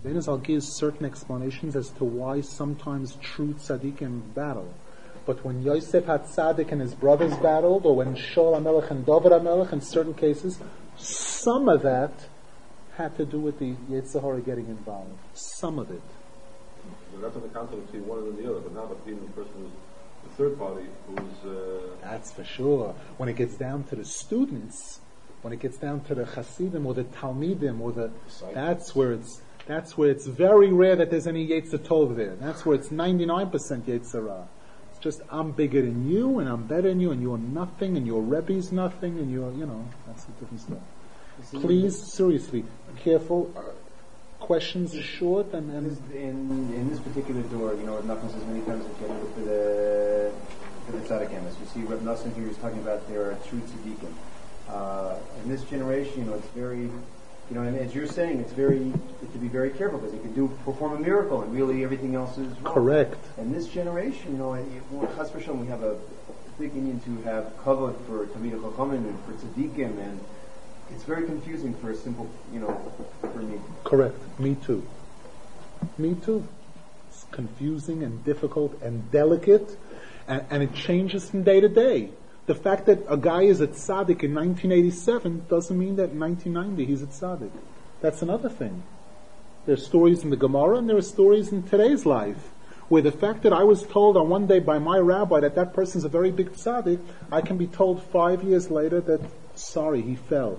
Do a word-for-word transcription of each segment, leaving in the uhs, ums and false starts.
I'll give certain explanations as to why sometimes true tzaddikim battle. But when Yosef HaTzadik and his brothers battled, or when Shaul HaMelech and David HaMelech, in certain cases, some of that had to do with the Yetzer Hara getting involved. Some of it. But that's in the conflict between one and the other, but not between the person who's the third party who's... Uh... That's for sure. When it gets down to the students, when it gets down to the Hasidim or the Talmidim, or the... That's where it's... That's where it's very rare that there's any Yetzer Tov there. That's where it's ninety-nine percent Yetzer Hara. It's just, I'm bigger than you, and I'm better than you, and you're nothing, and your Rebbe's nothing, and you're, you know, that's a different stuff. Please, seriously, careful. Questions are short, and... and in, in this particular door, you know, what Nachman says many times in Kedem for the, for the Tzaddik Emes. You see, Reb Nosson here is talking about there are true tzaddikim. Uh, in this generation, you know, it's very... You know, and as you're saying, it's very, to be very careful, because he can do, perform a miracle, and really everything else is wrong. Correct. And this generation, you know, Chas v'Shalom, we have a big Indian to have kavod for Talmidei Chachamim and for tzaddikim, and it's very confusing for a simple, you know, for me. Correct. Me too. Me too. It's confusing and difficult and delicate, and, and it changes from day to day. The fact that a guy is a tzaddik in nineteen eighty-seven doesn't mean that in nineteen ninety he's a tzaddik. That's another thing. There are stories in the Gemara, and there are stories in today's life, where the fact that I was told on one day by my rabbi that that person's a very big tzaddik, I can be told five years later that, sorry, he fell.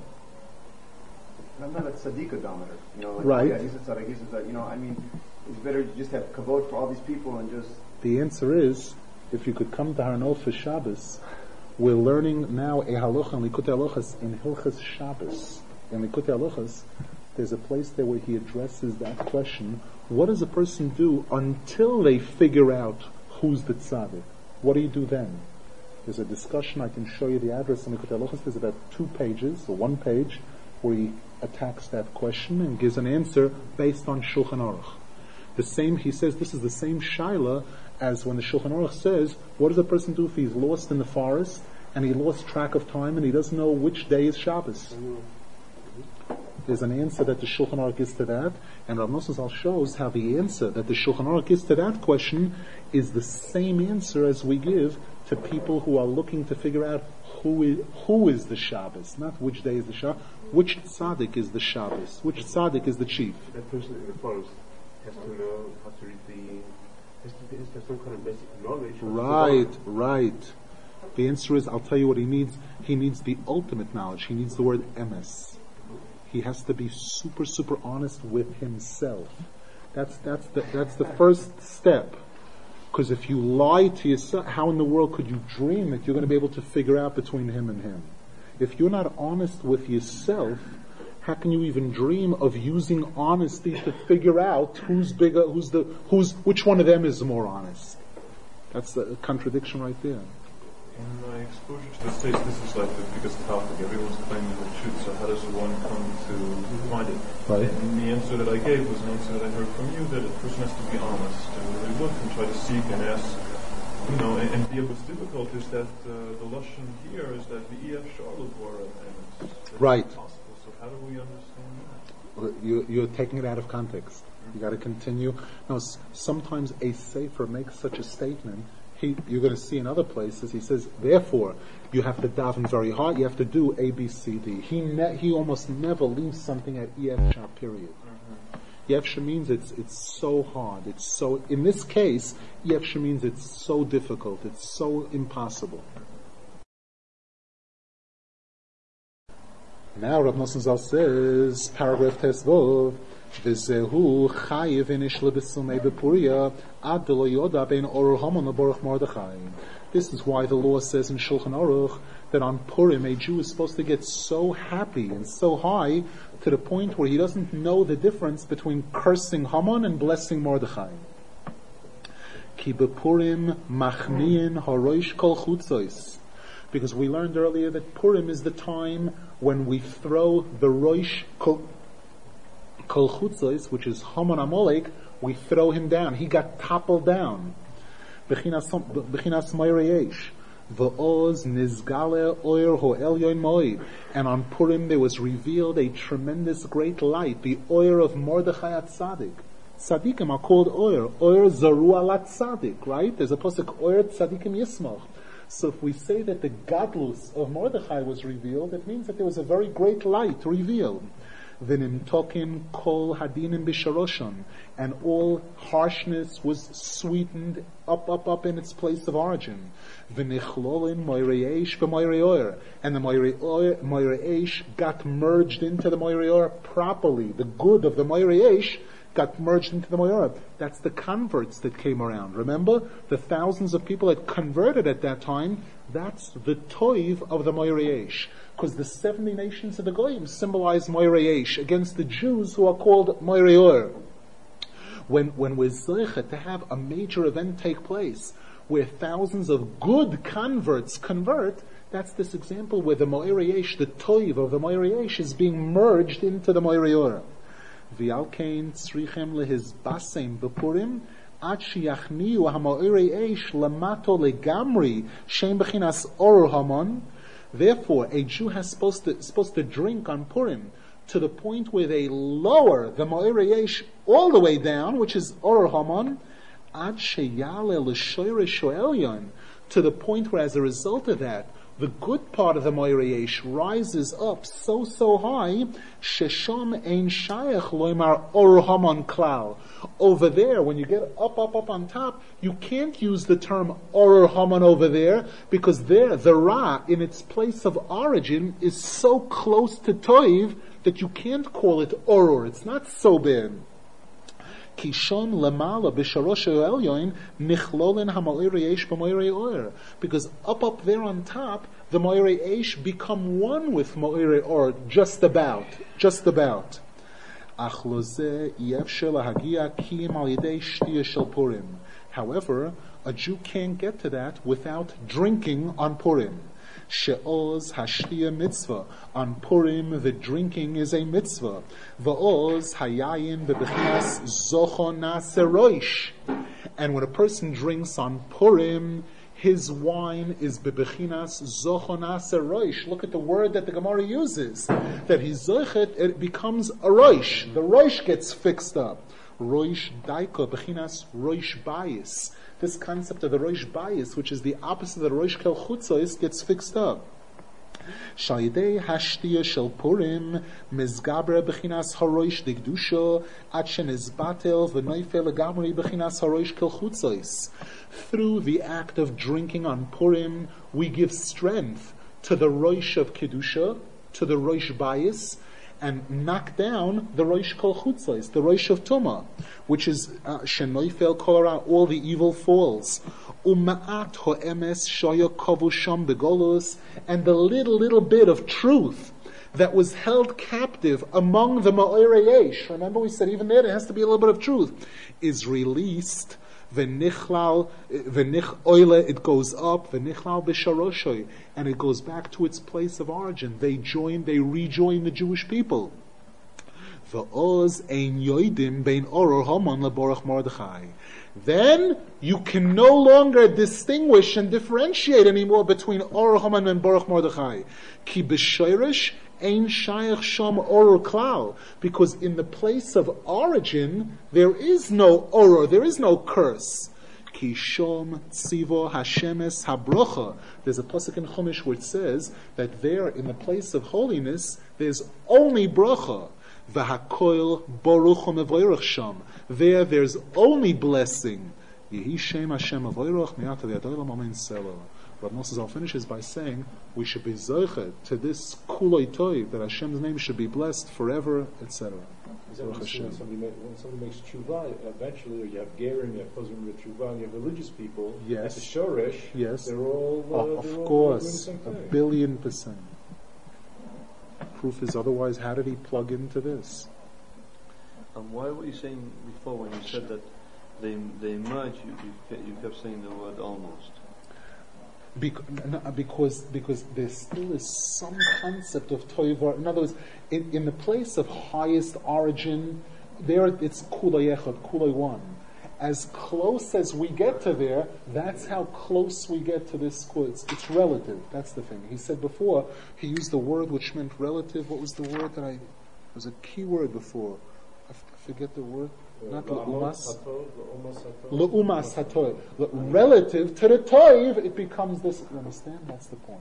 I'm not a tzaddik odometer, you know, like, right. Oh yeah, he's a tzaddik, he's a tzaddik, you know, I mean, it's better to just have kavod for all these people and just... The answer is, if you could come to Harnot for Shabbos, we're learning now a halacha in Likutei Halachos in Hilchos Shabbos. In Likutei Halachos, there's a place there where he addresses that question: what does a person do until they figure out who's the tzaddik? What do you do then? There's a discussion. I can show you the address in Likutei Halachos. There's about two pages, or one page, where he attacks that question and gives an answer based on Shulchan Aruch. The same, he says, this is the same shaila as when the Shulchan Aruch says, what does a person do if he's lost in the forest and he lost track of time and he doesn't know which day is Shabbos? There's an answer that the Shulchan Aruch gives to that, and Rav Nosson Zal shows how the answer that the Shulchan Aruch gives to that question is the same answer as we give to people who are looking to figure out who is, who is the Shabbos, not which day is the Shabbos, which tzaddik is the Shabbos, which tzaddik is the chief. That person in the forest has to know how to read the... has to has to have some kind of basic knowledge. Right, right. The answer is, I'll tell you what he needs. He needs the ultimate knowledge. He needs the word emes. He has to be super, super honest with himself. That's that's the that's the first step. Because if you lie to yourself, how in the world could you dream that you're going to be able to figure out between him and him? If you're not honest with yourself, how can you even dream of using honesty to figure out who's bigger, who's the, who's, which one of them is more honest? That's a contradiction right there. In my exposure to the States, this is like the biggest topic. Everyone's claiming the truth, so how does one come to find it? Right. And the answer that I gave was an answer that I heard from you, that a person has to be honest and really look and try to seek and ask, you know, and, and the, what's difficult is that uh, the Lashon here is that the E F Charlotte and it's right. Possible. So how do we understand that? You, you're taking it out of context. You got to continue. Now, s- sometimes a sefer makes such a statement. He, you're going to see in other places. He says, therefore, you have to daven very hard. You have to do A, B, C, D. He ne- he almost never leaves something at E F Shah. Period. Mm-hmm. E F Shah means it's it's so hard. It's so. In this case, E F Shah means it's so difficult. It's so impossible. Now, Rav Nosson Zal says, paragraph Tesvov, V'zehu chayiv inishla b'sumei b'puria ad lo yoda bein orur hamon l'borach Mordechai. This is why the law says in Shulchan Aruch that on Purim a Jew is supposed to get so happy and so high to the point where he doesn't know the difference between cursing Haman and blessing Mordechai. Ki b'Purim machniin haroish kol chutzos. Because we learned earlier that Purim is the time when we throw the roish kol Kol chutzos, which is Haman Amalek, we throw him down. He got toppled down. Bechinas Meireyesh. V'oz nizgale oir ho'elyon moi. And on Purim there was revealed a tremendous great light, the oir of Mordechai HaTzadik. Tzadikim are called oir. Oir zaru ala tzadik, right? There's a pasuk oir tzadikim yismach. So if we say that the gadlus of Mordechai was revealed, it means that there was a very great light revealed. V'nimtokin kol hadinim b'sharoshon, and all harshness was sweetened up, up, up in its place of origin. V'nichlolin moirei eish b'moirei oir, and the moirei oir, moirei eish got merged into the moirei oir properly. The good of the moirei eish got merged into the moirei. That's the converts that came around. Remember, the thousands of people that converted at that time. That's the toiv of the moirei eish. Because the seventy nations of the Goyim symbolize Moirei Eish against the Jews who are called Moirei Or. When, when we're zeichet to have a major event take place where thousands of good converts convert, that's this example where the Moirei Eish, the toiv of the Moirei Eish, is being merged into the Moirei Or. V'alkein tzrichem lehiz basem b'purim ad sheyachniu ha-Moirei Eish lamato legamri shem b'chinas or hamon. Therefore, a Jew has supposed to, supposed to drink on Purim to the point where they lower the Moirei Eish all the way down, which is Oror Haman, ad sheyale l'shoyresh ho'elyon, to the point where, as a result of that, the good part of the Moirei Eish rises up so, so high, shesham ein shayach loimar Oror Haman klal. Over there, when you get up, up, up on top, you can't use the term Oror Haman over there, because there, the Ra, in its place of origin, is so close to Toiv that you can't call it Oror. It's not so bad. Kishon lemala b'sharosh elyon nichlolin hamoirei eish b'moirei oir, because up up there on top, the moirei eish become one with moirei oir, just about, just about. However, a Jew can't get to that without drinking on Purim. She'oz hashtiya mitzvah. On Purim, the drinking is a mitzvah. Va'oz hayayin bebechinas zochon naseroish. And when a person drinks on Purim, his wine is bebechinas zochon naseroish. Look at the word that the Gemara uses. That he zochet, it becomes a roish. The roish gets fixed up. Roish daika bechinas roish bayis. This concept of the Rosh Bayis, which is the opposite of the Rosh Kel Chutzos, gets fixed up. Shayidei hashtiya shel Purim mizgabra bechinas harosh digdusha ad shenizbatel v'noifel legamri bechinas harosh Kel Chutzos. Through the act of drinking on Purim, we give strength to the Rosh of Kedusha, to the Rosh Bayis, and knock down the Rosh Kol Chutzos, the Rosh of Tumah, which is Shenoifel Kolara, all the evil falls. Umaat ho'emes shoya kovu sham begolus, and the little, little bit of truth that was held captive among the Ma'orei Eish, remember we said even there there has to be a little bit of truth, is released. V'nichlal, v'nich oile, it goes up, v'nichlal b'sharoshoy, and it goes back to its place of origin. They join, they rejoin the Jewish people. V'oz ein yoidim bein oror haman leborach Mordechai. Then you can no longer distinguish and differentiate anymore between oror haman and borach Mordechai. Ki b'shoirish ein shayach sham oror klal, because in the place of origin there is no oror, there is no curse. Ki shom tzivo hashemes habrocha. There's a pasuk in Chumash where it says that there, in the place of holiness, there's only bracha. V'hakoil baruch u'mevoirach sham. There, there's only blessing. Yehi shem Hashem avoirach mi'ata v'yadolam amen selo. Rav Nosson finishes by saying we should be zoichet to this kuloi toiv, that Hashem's name should be blessed forever, et cetera. Is that when somebody, make, when somebody makes tshuva, eventually you have gerim, you have chozrim with tshuva, and you have religious people. Yes. At the shoresh, yes. They're all, uh, oh, they're of all course, doing the same a thing. billion percent. Proof is otherwise, how did he plug into this? And why were you saying before when you said that they they merge? You you, kept, you kept saying the word almost. Because because there still is some concept of toivar. In other words, in, in the place of highest origin, there it's kulay echad, kulay one, as close as we get to there, that's how close we get to this quote. It's, it's relative. That's the thing. He said before, he used the word which meant relative. What was the word that I, there was a key word before. I, f- I forget the word. Not le'umas. Le'umas hatoiv. Relative to the toiv, it becomes this. You understand? That's the point.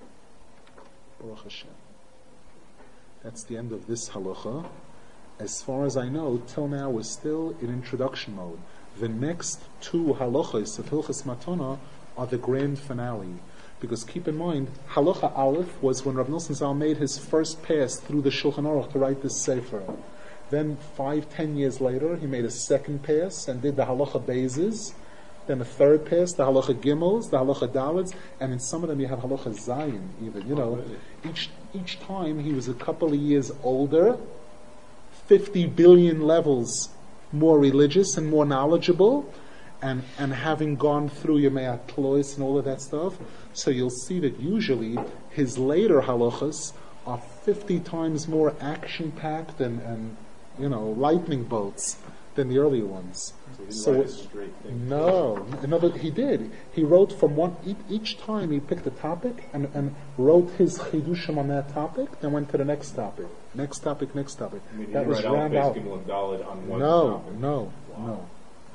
Baruch Hashem. That's the end of this halacha. As far as I know, till now we're still in introduction mode. The next two halachas of Hilchas Matana are the grand finale. Because keep in mind, halacha Aleph was when Rav Nosson Zal made his first pass through the Shulchan Aruch to write this sefer. Then five, ten years later, he made a second pass and did the halacha Bezes. Then a third pass, the halacha Gimels, the halacha Daleds, and in some of them you have halacha Zayin even. You know, each each time he was a couple of years older, fifty billion levels more religious and more knowledgeable, and and having gone through Yemei Atlois and all of that stuff. So you'll see that usually his later halachas are fifty times more action-packed and, and you know, lightning bolts than the earlier ones. So he didn't write a straight thing. No, another he did. He wrote from one each, each time. He picked a topic and, and wrote his chidushim on that topic. Then went to the next topic, next topic, next topic. I mean, that was round out. On one No, topic. no, Wow. no.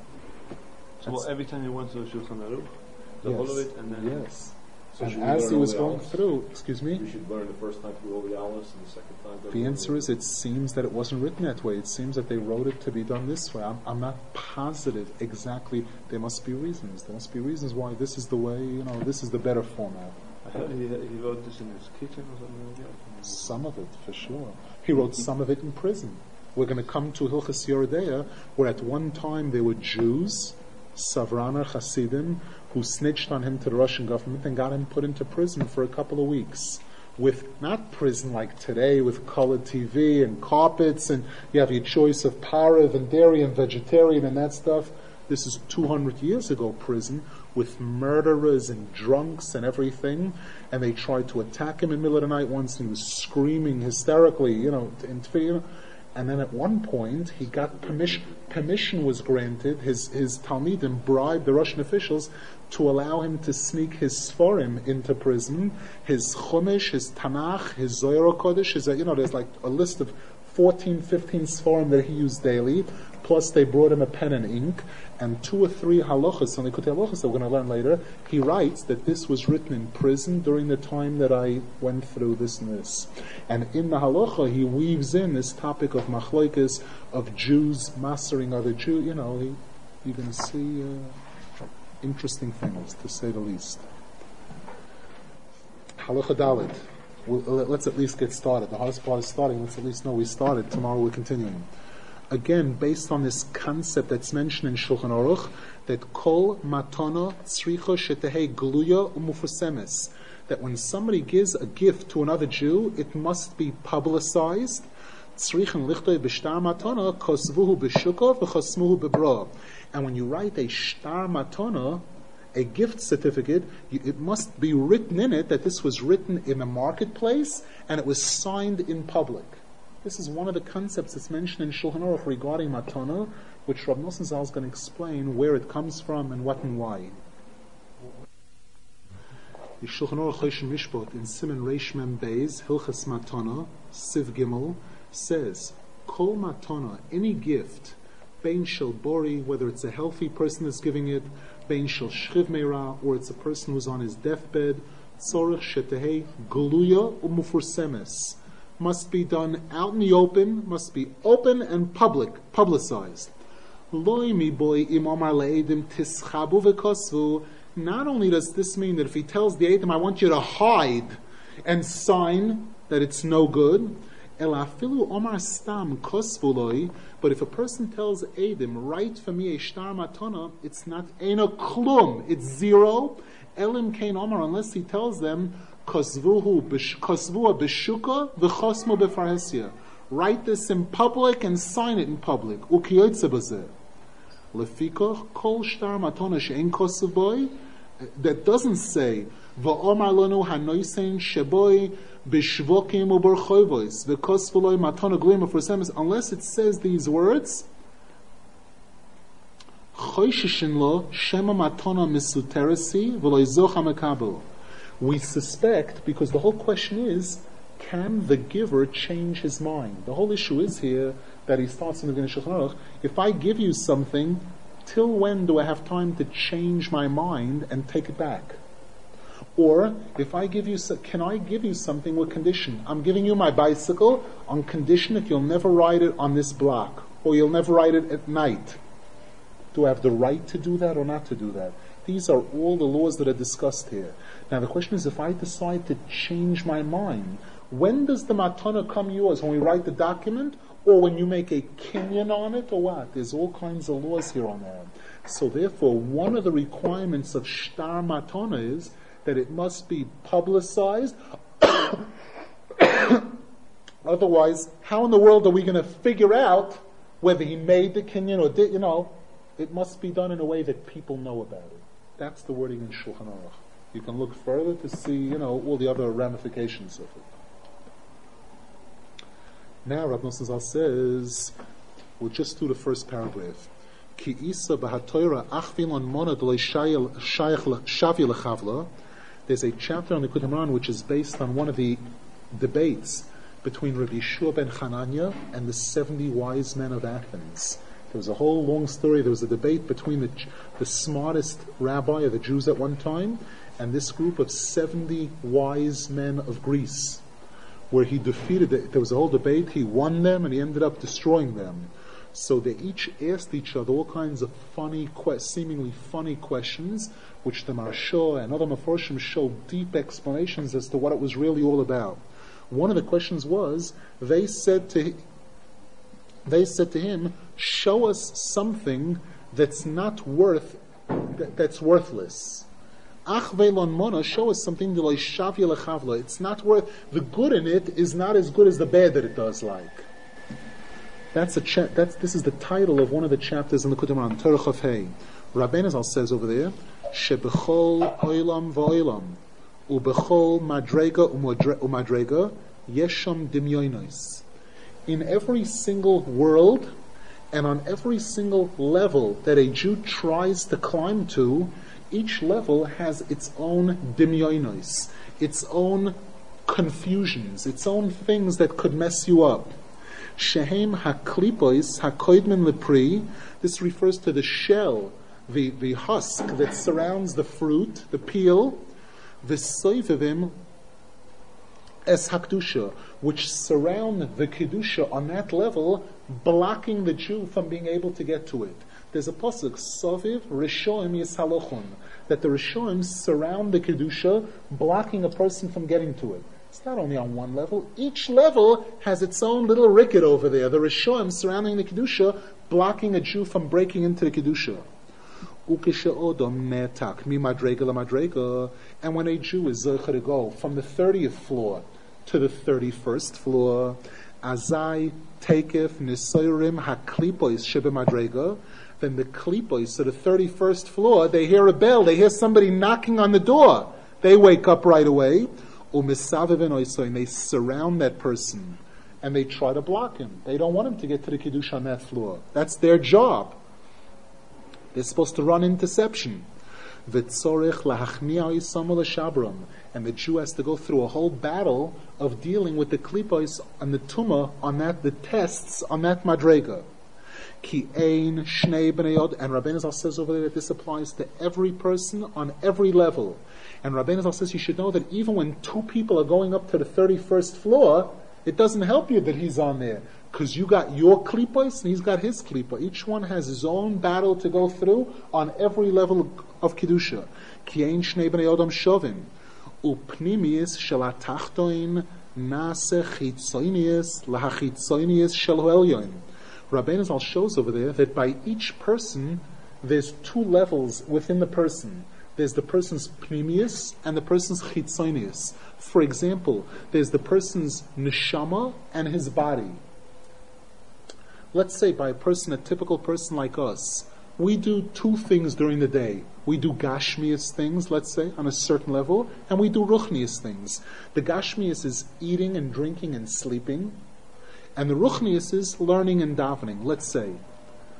So well, every time you went to the Shulchan Aruch, the Yes. whole of it, and then Yes. So should And we as learn he all was the going Aleph? through, excuse me. We should learn the first time through all the Alice and the second time. The answer is, it seems that it wasn't written that way. It seems that they wrote it to be done this way. I'm, I'm not positive exactly. There must be reasons. There must be reasons why this is the way, you know, this is the better format. I heard he, he wrote this in his kitchen or something like that. Some of it, for sure. He wrote some of it in prison. We're going to come to Hilchas Yerodea, where at one time there were Jews, Savrana Hasidim, who snitched on him to the Russian government and got him put into prison for a couple of weeks. With not prison like today, with colored T V and carpets, and you have your choice of parav and dairy and vegetarian and that stuff. This is two hundred years ago prison, with murderers and drunks and everything. And they tried to attack him in the middle of the night once, and he was screaming hysterically, you know, in fear. And then at one point, he got permission. Permission was granted. His his Talmidim bribed the Russian officials to allow him to sneak his Sforim into prison, his Chumash, his Tanakh, his Zohar Kodesh. His, you know, there's like a list of fourteen, fifteen Sforim that he used daily. Plus, they brought him a pen and ink, and two or three halachas, and Likutei halachas that we're going to learn later. He writes that this was written in prison during the time that I went through this and this. And in the halacha, he weaves in this topic of machloikis, of Jews mastering other Jews. You know, he, you're going to see uh, interesting things, to say the least. Halacha Dalet. We'll, let's at least get started. The hardest part is starting. Let's at least know we started. Tomorrow we're continuing. Again, based on this concept that's mentioned in Shulchan Aruch, that kol matana tzricha shetehei gluya umufusemes, that when somebody gives a gift to another Jew, it must be publicized. Tzrichen lichtoi b'shtar matana kosvuhu b'shuka v'chosmuhu b'bra. And when you write a shtar matana, a gift certificate, you, it must be written in it that this was written in a marketplace and it was signed in public. This is one of the concepts that's mentioned in Shulchan Aruch regarding matana, which Rav Nosson Zal is going to explain where it comes from and what and why. The Shulchan Aruch Choshen Mishpot in Siman Reish Mem Beis Hilchas Matana Siv Gimel says, Kol matana, any gift, bein shel bori, whether it's a healthy person that's giving it, bein shel shchiv meira, or it's a person who's on his deathbed, tzorich shetehei gluya umufursemes, must be done out in the open, must be open and public, publicized. Loi mi boy im omar le'edim tischabu v'kosvu. Not only does this mean that if he tells the Eidim, I want you to hide and sign that it's no good, ela afilu omar stam kosvu loi, but if a person tells Eidim, write for me a shtar matana, it's not ena klum, it's zero, elim kein omar, unless he tells them, Kosvuhu kosvua b'shuka v'chosmo b'farhesia. Write this in public and sign it in public. Ukiyotze b'zeh. Lefikoch kol shtar matona she'en kosv boy. That doesn't say v'omar lanu hanoisen sheboy b'shvokim u'berchoivos v'kosvuloi matona glima for semis, unless it says these words. V'choisheshin lo shema matona misuteresi v'lo zocha mekabel. We suspect, because the whole question is, can the giver change his mind? The whole issue is here that he starts in the Shulchan Aruch. If I give you something, till when do I have time to change my mind and take it back? Or if I give you, can I give you something with condition? I'm giving you my bicycle on condition that you'll never ride it on this block, or you'll never ride it at night. Do I have the right to do that or not to do that? These are all the laws that are discussed here. Now the question is, if I decide to change my mind, when does the matana come yours? When we write the document, or when you make a kinyan on it, or what? There's all kinds of laws here on that. So therefore, one of the requirements of shtar matana is that it must be publicized. Otherwise, how in the world are we going to figure out whether he made the kinyan or did, you know? It must be done in a way that people know about it. That's the wording in Shulchan Aruch. You can look further to see, you know, all the other ramifications of it. Now, Rav Nosson Zal says, we'll just do the first paragraph. Ki isa b'hatoira achvilon mona d'lei shayach shavi lechavla. There's a chapter on the Likutei Moharan which is based on one of the debates between Rabbi Yeshua ben Chananya and the seventy wise men of Athens. There was a whole long story. There was a debate between the, the smartest rabbi of the Jews at one time and this group of seventy wise men of Greece, where he defeated them. There was a whole debate. He won them and he ended up destroying them. So they each asked each other all kinds of funny, seemingly funny questions, which the Maharsha and other Meforshim show deep explanations as to what it was really all about. One of the questions was, they said to they said to him, show us something that's not worth, that, that's worthless. Ach ve'lon mona, show us something that shavya lechavla. It's not worth, the good in it is not as good as the bad that it does like. That's a cha- that's this is the title of one of the chapters in the Likutei Moharan, Torah Chaf Hei. Rabbeinu Zal says over there, Shebechol oilam v'oilam ubechol madrega umadrega yesham dimyonos. In every single world and on every single level that a Jew tries to climb to, each level has its own dimyonos, its own confusions, its own things that could mess you up. Shehem haklipois hakoidmen lepri. This refers to the shell, the, the husk that surrounds the fruit, the peel. V'soivevim es hakdusha, which surround the kedusha on that level, blocking the Jew from being able to get to it. There's a pasuk, Soviv Rishoim Yishalochun, that the Rishoim surround the kedusha, blocking a person from getting to it. It's not only on one level. Each level has its own little ricket over there. The Rishoim surrounding the kedusha, blocking a Jew from breaking into the kedusha. And when a Jew is zeicha to go from the thirtieth floor to the thirty-first floor, azai tekef nisoyrim haklipois shebemadrega, then the klipos to the thirty-first floor, they hear a bell, they hear somebody knocking on the door. They wake up right away, and they surround that person, and they try to block him. They don't want him to get to the kiddush on that floor. That's their job. They're supposed to run interception. And the Jew has to go through a whole battle of dealing with the klipos and the tumah on that, the tests on that madrega. Ki ein shnei bnei yod, and Rabbeinu Zal says over there that this applies to every person on every level. And Rabbeinu Zal says you should know that even when two people are going up to the thirty-first floor, it doesn't help you that he's on there, because you got your klipos and he's got his klipa. Each one has his own battle to go through on every level of kedusha. Ki ein shnei bnei yodam shovim upnimius shel atachtoin nase chitzoinius lahachitzoinius shel hoelyon. Rabbeinu Zal shows over there that by each person, there's two levels within the person. There's the person's pnimius and the person's chitzonius. For example, there's the person's neshama and his body. Let's say by a person, a typical person like us, we do two things during the day. We do gashmius things, let's say, on a certain level, and we do ruchnius things. The gashmius is eating and drinking and sleeping, and the ruchnius is learning and davening. Let's say,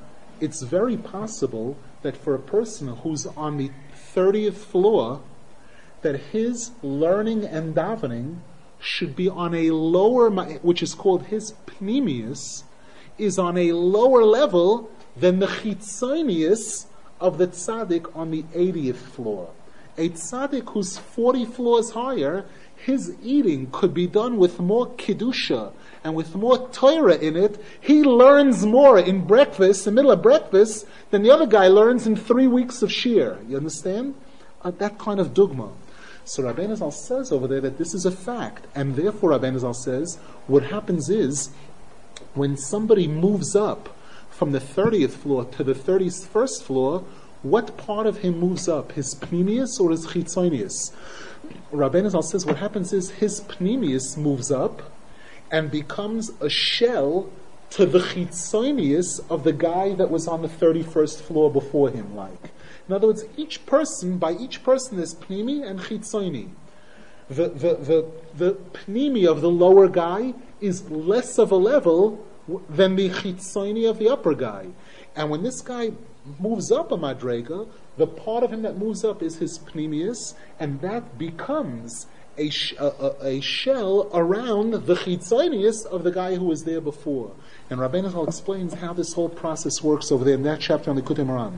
it's very possible that for a person who's on the thirtieth floor, that his learning and davening should be on a lower, which is called his pnimius, is on a lower level than the chitzonius of the tzaddik on the eightieth floor. A tzaddik who's forty floors higher, his eating could be done with more kedusha and with more Torah in it. He learns more in breakfast, in the middle of breakfast, than the other guy learns in three weeks of shir. You understand? Uh, that kind of dogma. So Rabbeinu Zal says over there that this is a fact, and therefore Rabbeinu Zal says what happens is when somebody moves up from the thirtieth floor to the thirty-first floor, what part of him moves up? His pnimius or his chitzonius? Rabbeinu Zal says what happens is his pnimius moves up and becomes a shell to the chitzonius of the guy that was on the thirty-first floor before him, like. In other words, each person, by each person there's pnimi and chitzoni. The, the, the, the pnimi of the lower guy is less of a level than the chitzoni of the upper guy. And when this guy moves up a madrega, the part of him that moves up is his pnimius, and that becomes a, sh- a, a, a shell around the chitzonius of the guy who was there before. And Rabbeinu Zal explains how this whole process works over there in that chapter on the Likutei Moharan.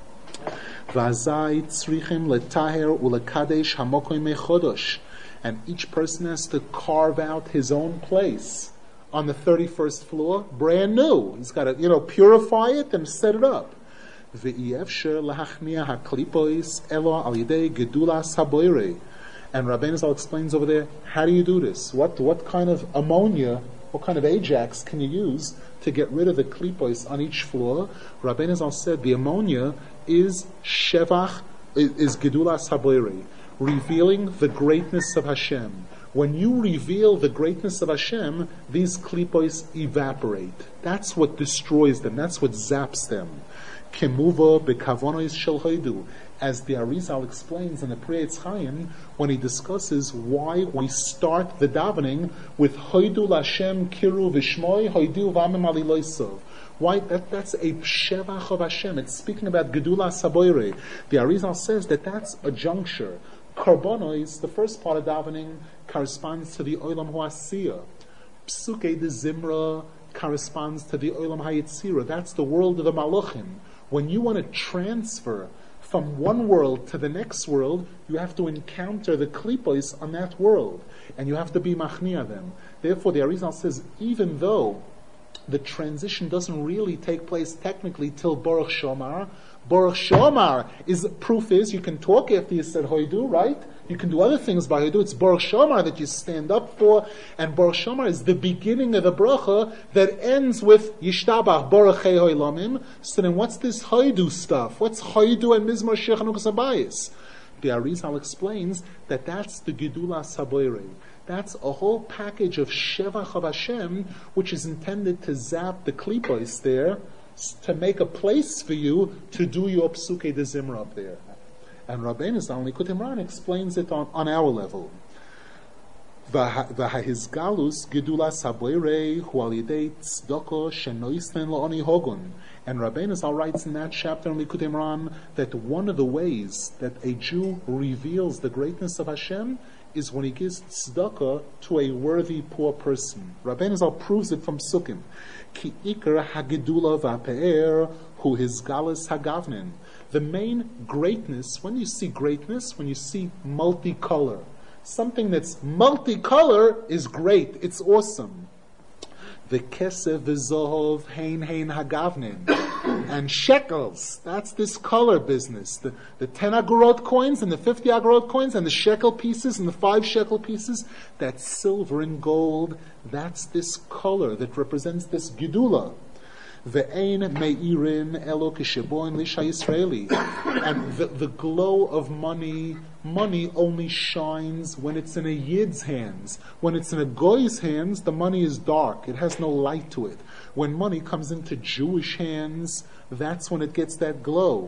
And each person has to carve out his own place on the thirty-first floor, brand new. He's got to, you know, purify it and set it up. And Rabbeinu Zal explains over there, how do you do this? What what kind of ammonia, what kind of Ajax can you use to get rid of the klipos on each floor? Rabbeinu Zal said the ammonia is shevach, is gedulas haboirei, revealing the greatness of Hashem. When you reveal the greatness of Hashem, these klipos evaporate. That's what destroys them. That's what zaps them. Kemuva bekavonos shel hoidu, as the Arizal explains in the Pri Etz Chaim, when he discusses why we start the davening with hoidu l'Hashem kiru v'shmoi hoidu v'amim aliloisov. Why? That, that's a shevach of Hashem. It's speaking about gedula saboire. The Arizal says that that's a juncture. Karbonos, the first part of davening, corresponds to the olam ho'asiyah. Psuke de zimra corresponds to the olam hayitzira. That's the world of the malachim. When you want to transfer from one world to the next world, you have to encounter the klipos on that world, and you have to be machnia them. Therefore, the Arizal says, even though the transition doesn't really take place technically till Baruch Shomar, Baruch Shomar is proof is you can talk after you said Hoidu, right? You can do other things by Hoidu. It's Baruch Shomar that you stand up for, and Baruch Shomar is the beginning of the bracha that ends with Yishtabach Baruch Hei Hoilamim. So then, what's this Hoidu stuff? What's Hoidu and Mizmor Shir Chanukas Habayis? The Arizal explains that that's the Gedula Saboirei. That's a whole package of Shevach of Hashem, which is intended to zap the klipos there, to make a place for you to do your psuke de zimra up there. And Rabbeinu Zal Likutei Moharan explains it on, on our level. V'hahizgalus gedula saboirei hu al yidei tzedakah shenoisten la'oni hogun. And Rabbeinu Zal writes in that chapter in Likutei Moharan that one of the ways that a Jew reveals the greatness of Hashem is when he gives tzedakah to a worthy poor person. Rabbeinu Zal proves it from Sukkim. Ki ikar hagedula v'ape'er hu hizgalus hagavnin. The main greatness, when you see greatness, when you see multicolor, something that's multicolor is great, it's awesome. The kesef v'zohov hein hein hagavnin. And shekels, that's this color business. The, the ten agorot coins and the fifty agorot coins and the shekel pieces and the five shekel pieces, that's silver and gold, that's this color that represents this gedula. Ve'ein me'irin elo kisheboin lisha Yisraeli. And the, the glow of money, money only shines when it's in a yid's hands. When it's in a goy's hands, the money is dark. It has no light to it. When money comes into Jewish hands, that's when it gets that glow.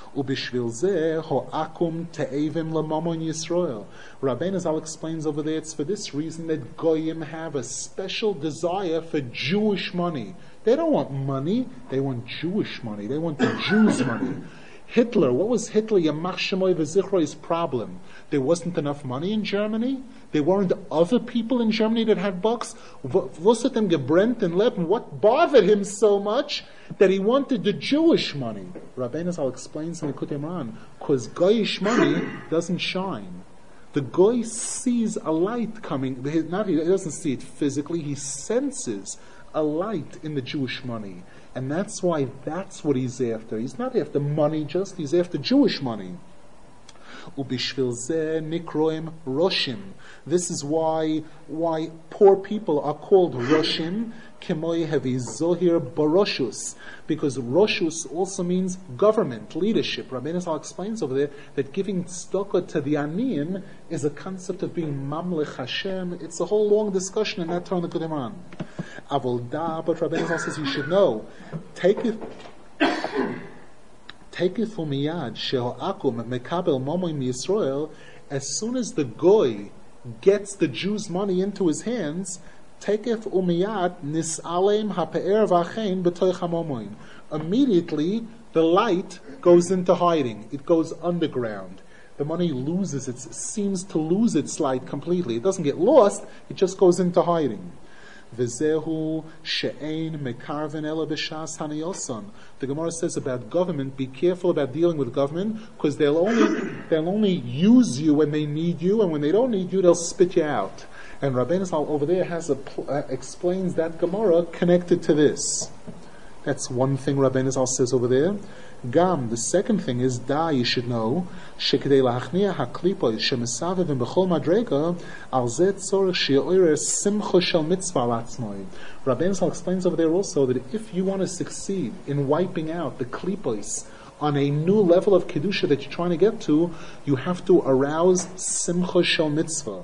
Ubishvil zeh ho'akum te'evim lamamon Yisrael. Rabbeinu Zal explains over there, it's for this reason that Goyim have a special desire for Jewish money. They don't want money, they want Jewish money. They want the Jews' money. Hitler, what was Hitler, Yamach Shemoy V'Zichroi's problem? There wasn't enough money in Germany? There weren't other people in Germany that had bucks? Was it them gebrennt and leben? What bothered him so much that he wanted the Jewish money? Rabbeinu Zal explains in the Likutei Moharan, because Goyish money doesn't shine. The Goy sees a light coming, not he doesn't see it physically, he senses a light in the Jewish money. And that's why that's what he's after. He's not after money just, he's after Jewish money. Ubishvil zeh nikroim roshim. This is why why poor people are called roshim, kemoi hevi zohir baroshus, because roshus also means government, leadership. Rabbeinu Zal explains over there that giving tzedakah to the aniyim is a concept of being mamlech Hashem. It's a whole long discussion in that turn of the Quran. Avol da, but Rabbeinu Zal says you should know. Take it. Taketh umiyad sheho'akum mekabel momoim Yisrael. As soon as the goy gets the Jews' money into his hands, taketh umiyad nis'alem ha'pe'er v'achein b'toich ha'momoim. Immediately, the light goes into hiding. It goes underground. The money loses its, seems to lose its light completely. It doesn't get lost, it just goes into hiding. V'zehu she'ein mekarven ela b'shas hanayoson. The Gemara says about government, be careful about dealing with government, because they'll only they'll only use you when they need you, and when they don't need you, they'll spit you out. And Rabbeinu Zal over there has a uh, explains that Gemara connected to this. That's one thing Rabbeinu Zal says over there. Gam, the second thing is, da, you should know, shekidei lahachniya haklipoy shemesavev b'chol madrega al zeh tzorich she'oirer simcha shel mitzvah latzmoi. Rabbeinu Zal explains over there also that if you want to succeed in wiping out the klipos on a new level of kedusha that you're trying to get to, you have to arouse simcha shel mitzvah.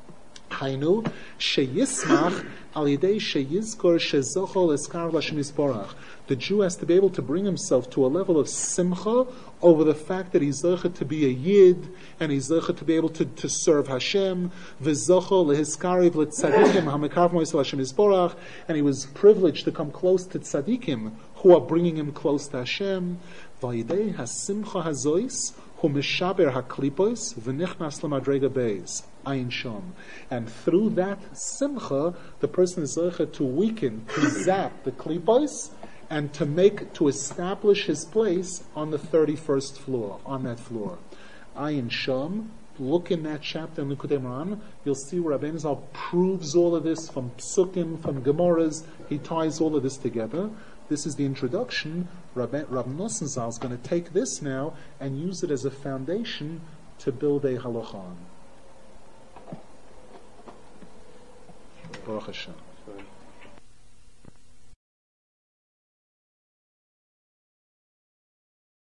Hainu sheyismach al yidei sheyizkor shezochol eskar l'Hashem yisborach. The Jew has to be able to bring himself to a level of simcha over the fact that he's zocheh to be a yid, and he's zocheh to be able to, to serve Hashem. V'zochol lehiskariv letzadikim ha'mekarv mo'is l'Hashem yisborach, and he was privileged to come close to tzadikim who are bringing him close to Hashem. V'yidei hasimcha hazois hu mishaber haklipos v'nichnas l'madrega beis. Ayin Shom. And through that simcha, the person is zocheh to weaken, to zap the klipos, and to make, to establish his place on the thirty-first floor, on that floor. Ayin Shom, look in that chapter in Likutei Moharan, you'll see where Rabbeinu Zal proves all of this from Psukim, from Gemaras, he ties all of this together. This is the introduction. Rabbi, Rabbi Nosson Zal is going to take this now and use it as a foundation to build a halacha on. Baruch Hashem.